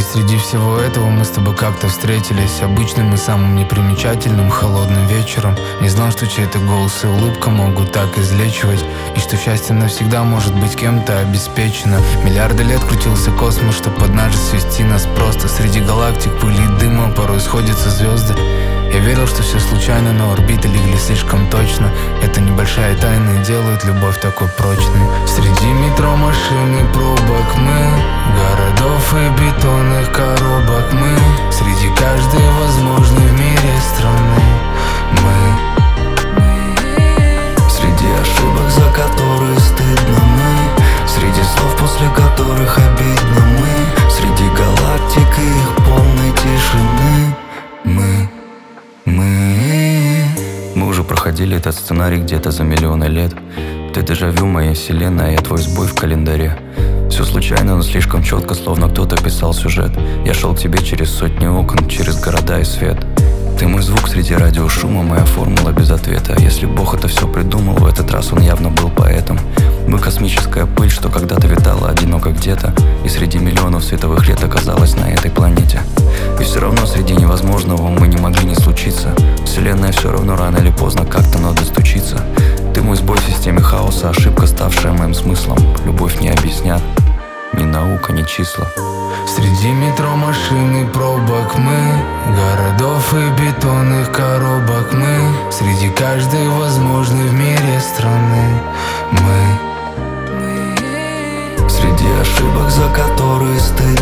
среди всего этого мы с тобой как-то встретились обычным и самым непримечательным холодным вечером. Не знал, что чей-то голос и улыбка могут так излечивать, и что счастье навсегда может быть кем-то обеспечено. Миллиарды лет крутился космос, чтоб однажды свести нас просто. Среди галактик, пыли и дыма порой сходятся звезды. Я верил, что все случайно, но орбиты легли слишком точно. Эта небольшая тайна делает любовь такой прочной. Среди метро, машин и пробок мы, городов и бетонных коробок мы, среди каждой возможной в мире страны мы. Среди ошибок, за которые стыдно мы, среди слов, после которых обидно мы, среди галактик и их полной тишины Мы уже проходили этот сценарий где-то за миллионы лет. Ты дежавю моей вселенной, а я твой сбой в календаре. Все случайно, но слишком четко, словно кто-то писал сюжет. Я шел к тебе через сотни окон, через города и свет. Ты мой звук среди радиошума, моя формула без ответа. Если Бог это все придумал, в этот раз он явно был поэтом. Мы космическая пыль, что когда-то витала одиноко где-то, и среди миллионов световых лет оказалась на этой планете. И все равно среди невозможного мы не могли не случиться. Вселенная все равно рано или поздно как-то надо стучиться. Ты мой сбой в системе хаоса, ошибка, ставшая моим смыслом. Любовь не объяснят ни наука, ни числа. Среди метро, машин и пробок мы, городов и бетонных коробок мы, среди каждой возможной в мире страны мы. Среди ошибок, за которые стыдно